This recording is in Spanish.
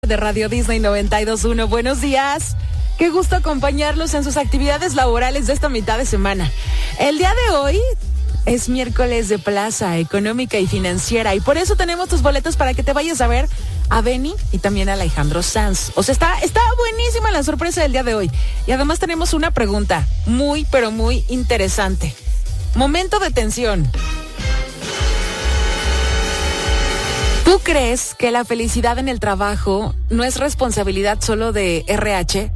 de Radio Disney 92.1. Buenos días. Qué gusto acompañarlos en sus actividades laborales de esta mitad de semana. El día de hoy es miércoles de Plaza Económica y Financiera y por eso tenemos tus boletos para que te vayas a ver a Benny y también a Alejandro Sanz. O sea, está buenísima la sorpresa del día de hoy. Y además tenemos una pregunta muy, pero muy interesante. Momento de tensión. ¿Tú crees que la felicidad en el trabajo no es responsabilidad solo de RH?